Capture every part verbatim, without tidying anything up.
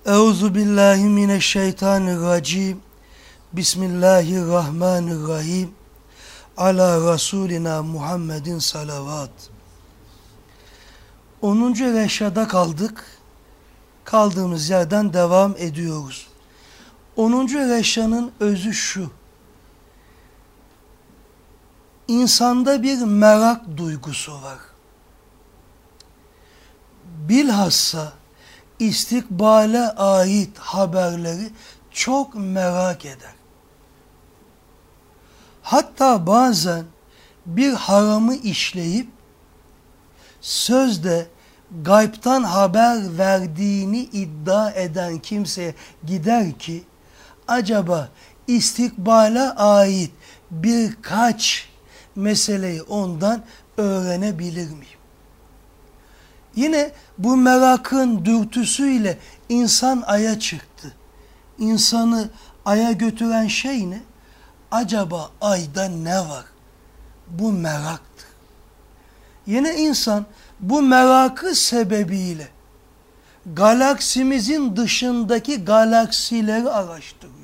Euzu billahi mineşşeytanirracim. Bismillahirrahmanirrahim. Ala Resulina Muhammedin salavat. onuncu reşada kaldık. Kaldığımız yerden devam ediyoruz. onuncu reşanın özü şu: İnsanda bir merak duygusu var. Bilhassa istikbale ait haberleri çok merak eder. Hatta bazen bir haramı işleyip sözde gaybtan haber verdiğini iddia eden kimseye gider ki acaba istikbale ait birkaç meseleyi ondan öğrenebilir miyim? Yine bu merakın dürtüsüyle insan aya çıktı. İnsanı aya götüren şey ne? Acaba ayda ne var? Bu meraktır. Yine insan bu merakı sebebiyle galaksimizin dışındaki galaksileri araştırıyor.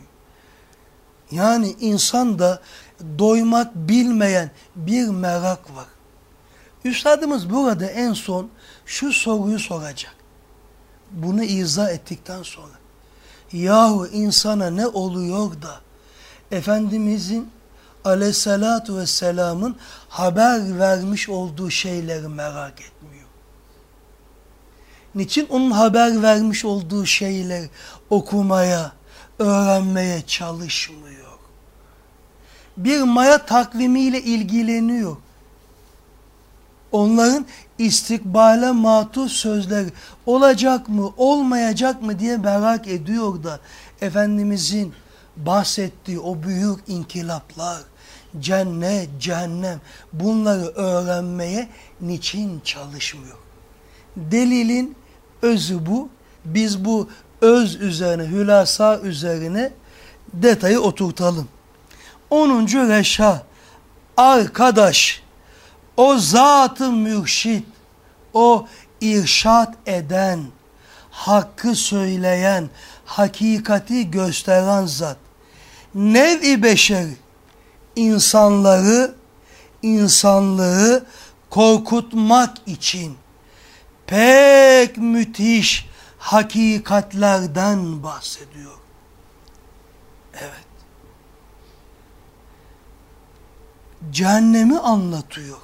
Yani insanda doymak bilmeyen bir merak var. Üstadımız burada en son şu soruyu soracak. Bunu izah ettikten sonra. Yahu insana ne oluyor da Efendimizin aleyhissalatu vesselamın haber vermiş olduğu şeyleri merak etmiyor? Niçin onun haber vermiş olduğu şeyleri okumaya, öğrenmeye çalışmıyor? Bir maya takvimiyle ilgileniyor. Onların istikbale matuf sözleri olacak mı, olmayacak mı diye merak ediyor da Efendimizin bahsettiği o büyük inkılaplar, cennet, cehennem, bunları öğrenmeye niçin çalışmıyor? Delilin özü bu. Biz bu öz üzerine, hülasa üzerine detayı oturtalım. onuncu reşa, arkadaş, o zat-ı mürşid, o irşat eden, hakkı söyleyen, hakikati gösteren zat, nev-i beşer, insanları, insanlığı korkutmak için pek müthiş hakikatlerden bahsediyor. Evet. Cehennemi anlatıyor.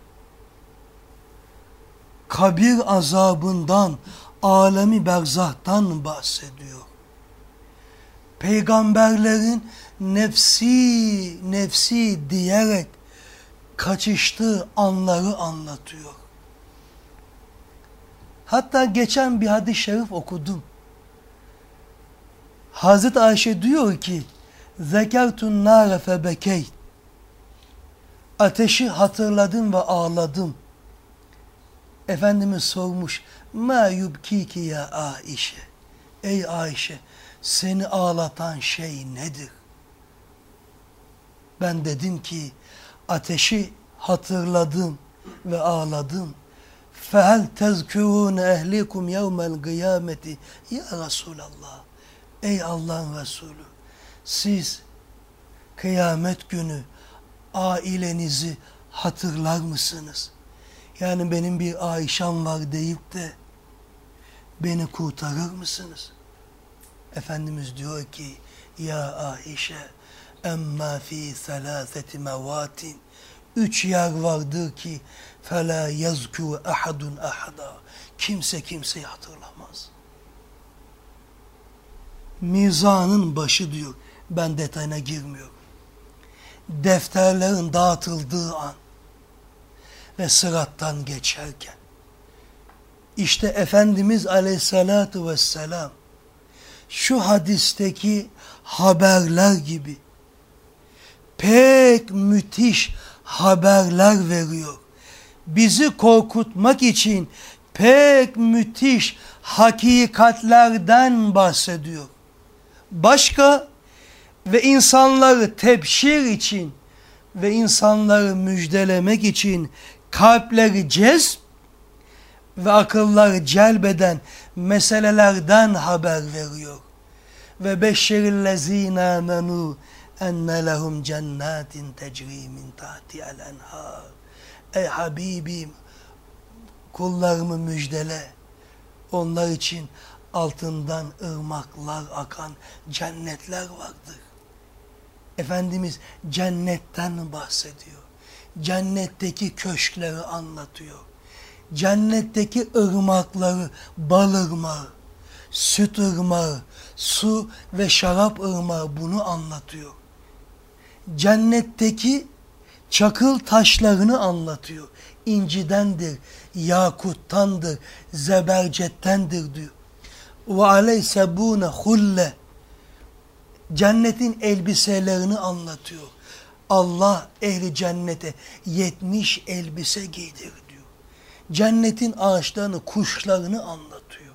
Kabir azabından, alemi berzahtan bahsediyor. Peygamberlerin nefsi, nefsi diyerek kaçıştığı anları anlatıyor. Hatta geçen bir hadis-i şerif okudum. Hazreti Ayşe diyor ki, zekertun nâre febekeyt. Ateşi hatırladım ve ağladım. Efendimiz sormuş, ma yubkiki ya Ayşe. Ey Ayşe, seni ağlatan şey nedir? Ben dedim ki, ateşi hatırladım ve ağladım. Fehel tezkûne ehlikum yevmel kıyameti ya Resulallah. Ey Allah'ın Resulü, siz kıyamet günü ailenizi hatırlar mısınız? Yani benim bir Ayşem var deyip de beni kurtarır mısınız? Efendimiz diyor ki, ya Ayşe, emma fi selâseti mevatin, üç yer vardır ki felâ yazkû ahadun ahada, kimse kimseyi hatırlamaz. Mizanın başı diyor, ben detayına girmiyorum. Defterlerin dağıtıldığı an ve sırattan geçerken, işte Efendimiz aleyhissalatu vesselam şu hadisteki haberler gibi pek müthiş haberler veriyor. Bizi korkutmak için pek müthiş hakikatlerden bahsediyor. Başka ve insanları tebşir için ve insanları müjdelemek için kalpleri cezb, ve akılları celbeden meselelerden haber veriyor. Ve beşşirillezine amenu enne lehum cennetin tecri min tahtiha'l enhar. Ey Habibim, kullarımı müjdele. Onlar için altından ırmaklar akan cennetler vardır. Efendimiz cennetten bahsediyor. Cennetteki köşkleri anlatıyor. Cennetteki ırmakları, bal ırmağı, süt ırmağı, su ve şarap ırmağı bunu anlatıyor. Cennetteki çakıl taşlarını anlatıyor. İncidendir, yakuttandır, zebercettendir diyor. Ve aleysebune hulle. Cennetin elbiselerini anlatıyor. Allah ehli cennete yetmiş elbise giydir diyor. Cennetin ağaçlarını, kuşlarını anlatıyor.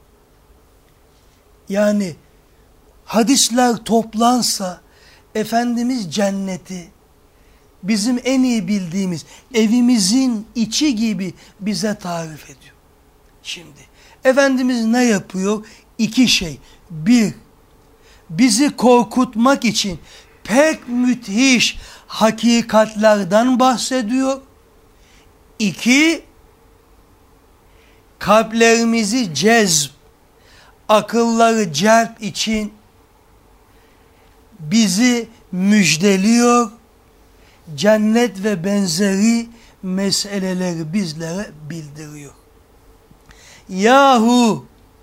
Yani hadisler toplansa Efendimiz cenneti bizim en iyi bildiğimiz evimizin içi gibi bize tarif ediyor. Şimdi Efendimiz ne yapıyor? İki şey. Bir, bizi korkutmak için pek müthiş hakikatlerden bahsediyor. İki, kalplerimizi cezb, akılları celp için bizi müjdeliyor. Cennet ve benzeri meseleleri bizlere bildiriyor. Yahu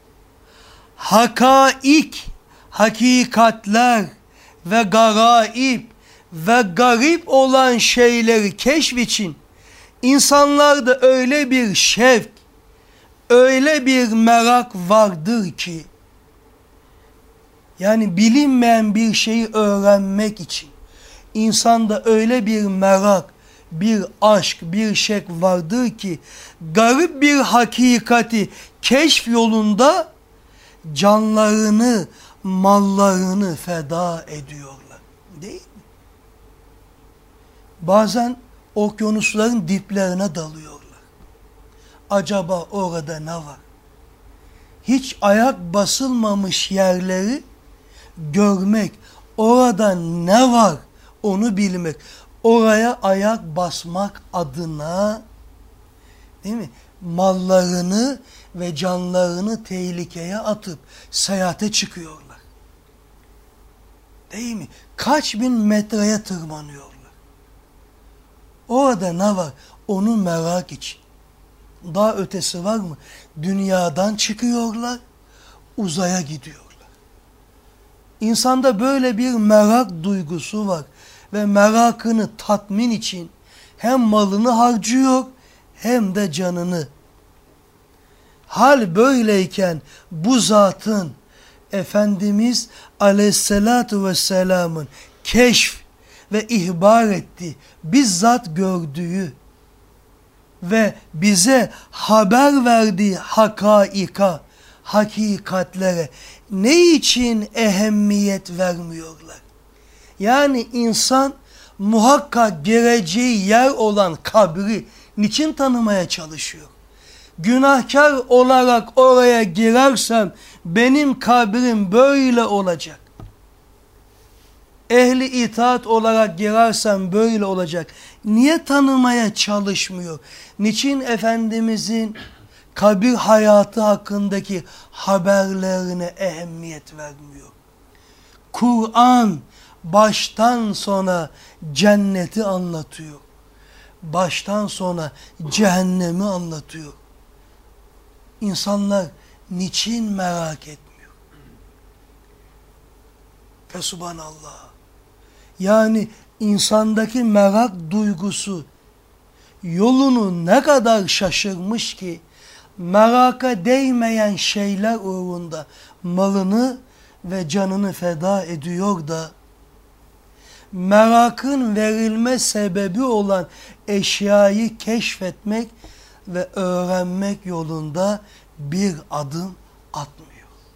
hakaik, hakikatler ve garaib ve garip olan şeyleri keşf için insanlarda öyle bir şevk, öyle bir merak vardır ki, yani bilinmeyen bir şeyi öğrenmek için insanda öyle bir merak, bir aşk, bir şek vardır ki garip bir hakikati keşf yolunda canlarını, mallarını feda ediyorlar. Değil mi? Bazen okyanusların diplerine dalıyorlar. Acaba orada ne var? Hiç ayak basılmamış yerleri görmek, orada ne var onu bilmek, oraya ayak basmak adına, değil mi? Mallarını ve canlarını tehlikeye atıp seyahate çıkıyorlar. Değil mi? Kaç bin metreye tırmanıyorlar. Orada ne var? Onu merak için. Daha ötesi var mı? Dünyadan çıkıyorlar, uzaya gidiyorlar. İnsanda böyle bir merak duygusu var ve merakını tatmin için hem malını harcıyor hem de canını. Hal böyleyken bu zatın, Efendimiz Aleyhisselatü Vesselam'ın keşf ve ihbar ettiği, bizzat gördüğü ve bize haber verdiği hakaika, hakikatlere ne için ehemmiyet vermiyorlar? Yani insan muhakkak gireceği yer olan kabri niçin tanımaya çalışıyor? Günahkar olarak oraya girersem benim kabrim böyle olacak. Ehli itaat olarak girersem böyle olacak. Niye tanımaya çalışmıyor? Niçin Efendimizin kabir hayatı hakkındaki haberlerine ehemmiyet vermiyor? Kur'an baştan sona cenneti anlatıyor. Baştan sona cehennemi anlatıyor. İnsanlar niçin merak etmiyor? Fesubhanallah. Yani insandaki merak duygusu yolunu ne kadar şaşırmış ki meraka değmeyen şeyler uğrunda malını ve canını feda ediyor da merakın verilme sebebi olan eşyayı keşfetmek ve öğrenmek yolunda bir adım atmıyor.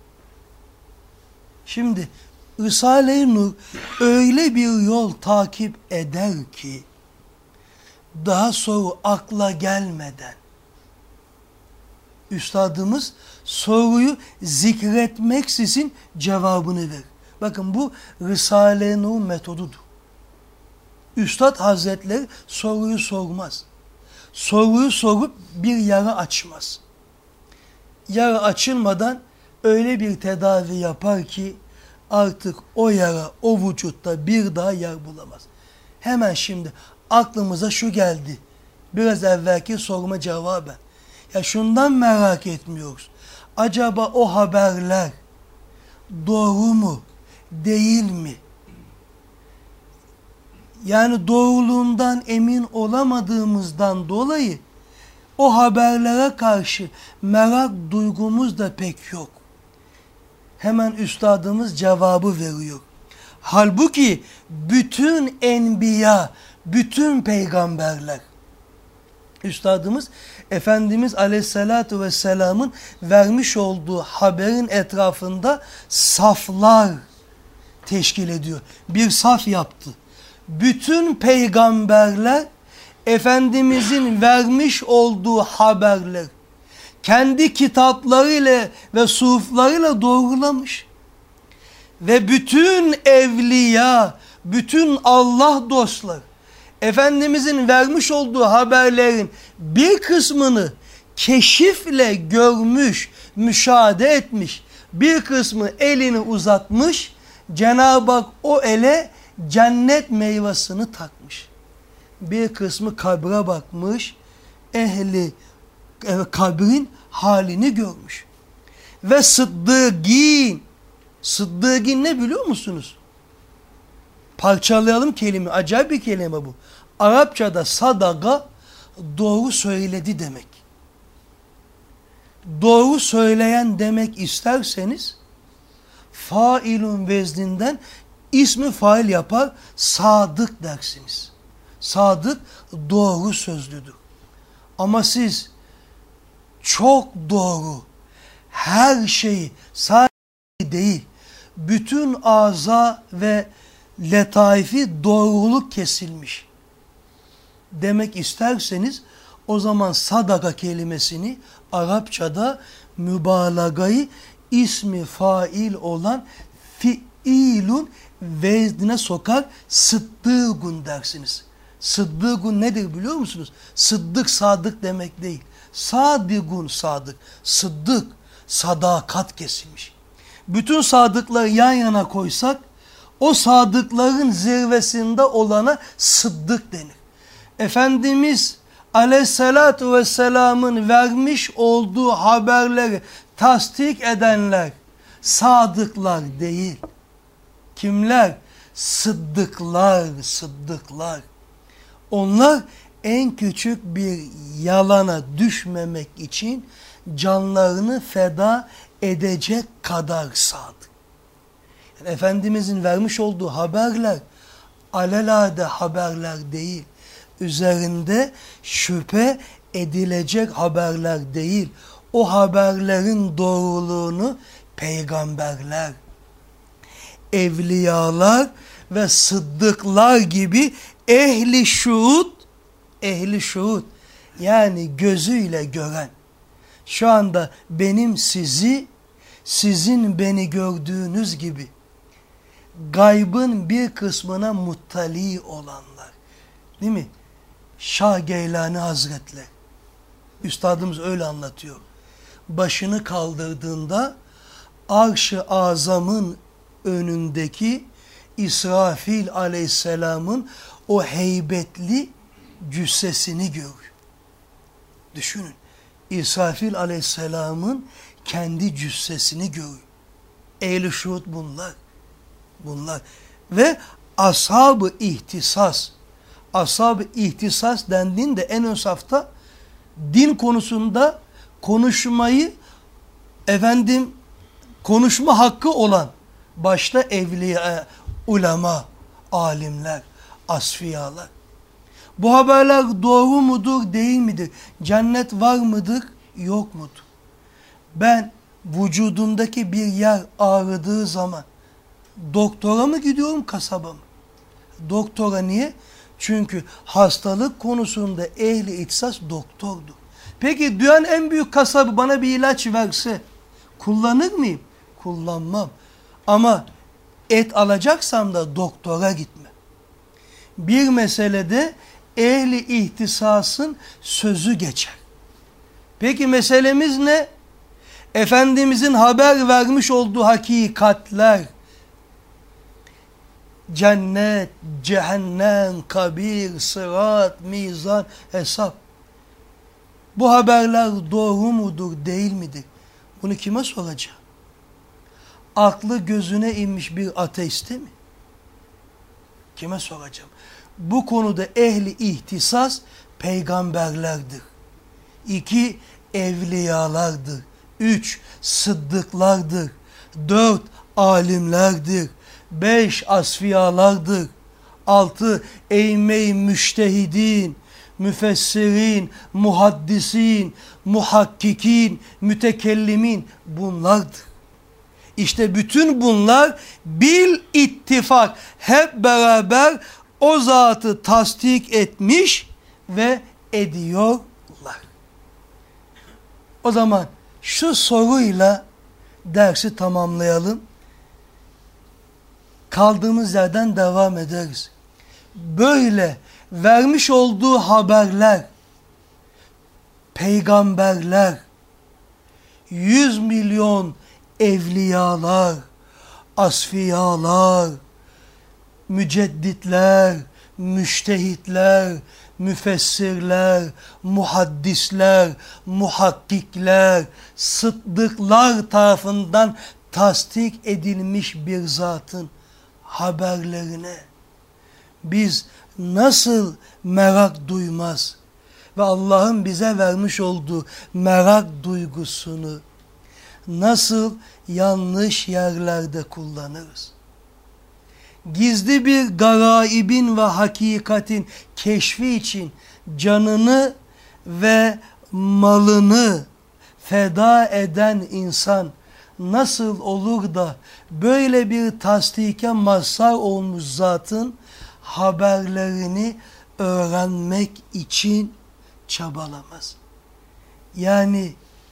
Şimdi Risale-i Nur öyle bir yol takip eder ki daha soru akla gelmeden Üstadımız soruyu zikretmeksizin cevabını verir. Bakın bu Risale-i Nur metodudur. Üstad Hazretleri soruyu sormaz. Soruyu sorup bir yara açmaz. Yara açılmadan öyle bir tedavi yapar ki artık o yara o vücutta bir daha yer bulamaz. Hemen şimdi aklımıza şu geldi. Biraz evvelki soruma cevaben. Ya şundan merak etmiyoruz. Acaba o haberler doğru mu, değil mi? Yani doğruluğundan emin olamadığımızdan dolayı o haberlere karşı merak duygumuz da pek yok. Hemen üstadımız cevabı veriyor. Halbuki bütün enbiya, bütün peygamberler, Üstadımız Efendimiz Aleyhisselatü Vesselam'ın vermiş olduğu haberin etrafında saflar teşkil ediyor. Bir saf yaptı. Bütün peygamberler Efendimizin vermiş olduğu haberler kendi kitaplarıyla ve suhuflarıyla doğrulamış. Ve bütün evliya, bütün Allah dostları Efendimizin vermiş olduğu haberlerin bir kısmını keşifle görmüş, müşahede etmiş. Bir kısmı elini uzatmış, Cenab-ı Hak o ele cennet meyvasını takmış. Bir kısmı kabre bakmış, ehli kabrin halini görmüş. Ve sıddıgîn, sıddıgîn ne biliyor musunuz? Parçalayalım kelime, acayip bir kelime bu. Arapçada sadaka doğru söyledi demek. Doğru söyleyen demek isterseniz failun vezninden ismi fail yapar, sadık dersiniz. Sadık doğru sözlüdür. Ama siz çok doğru, her şeyi sadece değil, bütün aza ve letaifi doğruluk kesilmiş demek isterseniz o zaman sadaka kelimesini Arapçada mübalağayı ismi fail olan fiilun veznine sokar, sıddıgun dersiniz. Sıddıgun nedir biliyor musunuz? Sıddık sadık demek değil. Sadigun sadık. Sıddık sadakat kesilmiş. Bütün sadıkları yan yana koysak o sadıkların zirvesinde olana sıddık denir. Efendimiz Aleyhisselatü Vesselam'ın vermiş olduğu haberleri tasdik edenler sadıklar değil. Kimler? Sıddıklar, sıddıklar. Onlar en küçük bir yalana düşmemek için canlarını feda edecek kadar sadık. Yani Efendimizin vermiş olduğu haberler alelade haberler değil. Üzerinde şüphe edilecek haberler değil. O haberlerin doğruluğunu peygamberler, evliyalar ve sıddıklar gibi ehli şuhud, ehli şuhud yani gözüyle gören, şu anda benim sizi, sizin beni gördüğünüz gibi gaybın bir kısmına muttali olanlar, değil mi? Şah Geylani Hazretleri, Üstadımız öyle anlatıyor. Başını kaldırdığında Arş-ı Azam'ın önündeki İsrafil Aleyhisselam'ın o heybetli cüssesini görür. Düşünün, İsrafil Aleyhisselam'ın kendi cüssesini görür. Ehl-i şuhud bunlar. Bunlar. Ve ashab-ı ihtisas. Ashab-ı ihtisas dendiğinde en ön safta din konusunda konuşmayı efendim konuşma hakkı olan başta evliya, ulema, alimler, asfiyalar. Bu haberler doğru mudur, değil midir? Cennet var mıdır, yok mudur? Ben vücudumdaki bir yer ağrıdığı zaman doktora mı gidiyorum, kasaba mı? Doktora niye? Çünkü hastalık konusunda ehli ihtisas doktordur. Peki dünyanın en büyük kasabı bana bir ilaç verse kullanır mıyım? Kullanmam. Ama et alacaksam da doktora gitme. Bir meselede ehli ihtisasın sözü geçer. Peki meselemiz ne? Efendimizin haber vermiş olduğu hakikatler, cennet, cehennem, kabir, sırat, mizan, hesap. Bu haberler doğru mudur, değil midir? Bunu kime soracağım? Aklı gözüne inmiş bir ateiste mi? Kime soracağım? Bu konuda ehli ihtisas peygamberlerdir. İki, evliyalardır. Üç, sıddıklardır. Dört, alimlerdir. Beş, asfiyalardır. Altı, eyyme-i müştehidin, müfessirin, muhaddisin, muhakkikin, mütekellimin bunlardır. İşte bütün bunlar bil ittifak hep beraber o zatı tasdik etmiş ve ediyorlar. O zaman şu soruyla dersi tamamlayalım. Kaldığımız yerden devam ederiz. Böyle vermiş olduğu haberler, peygamberler, yüz milyon evliyalar, asfiyalar, mücedditler, müştehitler, müfessirler, muhaddisler, muhakkikler, sıddıklar tarafından tasdik edilmiş bir zatın haberlerine biz nasıl merak duymaz ve Allah'ın bize vermiş olduğu merak duygusunu nasıl yanlış yerlerde kullanırız? Gizli bir garaibin ve hakikatin keşfi için canını ve malını feda eden insan nasıl olur da böyle bir tasdike mazhar olmuş zatın haberlerini öğrenmek için çabalamaz? Yani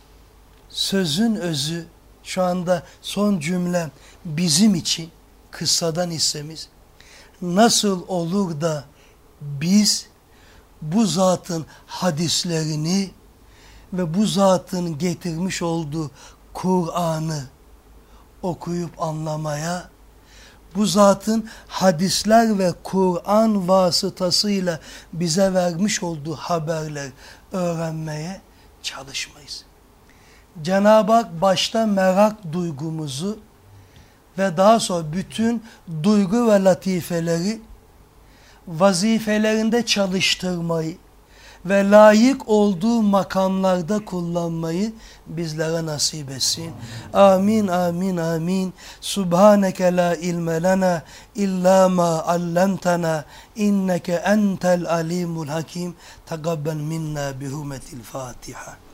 sözün özü, şu anda son cümlem bizim için kıssadan hissemiz, nasıl olur da biz bu zatın hadislerini ve bu zatın getirmiş olduğu Kur'an'ı okuyup anlamaya, bu zatın hadisler ve Kur'an vasıtasıyla bize vermiş olduğu haberler öğrenmeye çalışmayız. Cenab-ı Hak başta merak duygumuzu ve daha sonra bütün duygu ve latifeleri vazifelerinde çalıştırmayı ve layık olduğu makamlarda kullanmayı bizlere nasip etsin. Amin, amin, amin. Subhaneke la ilme lana illa ma allamtana inneke entel alimul hakim. Takabbel minna bi hurmetil Fatiha.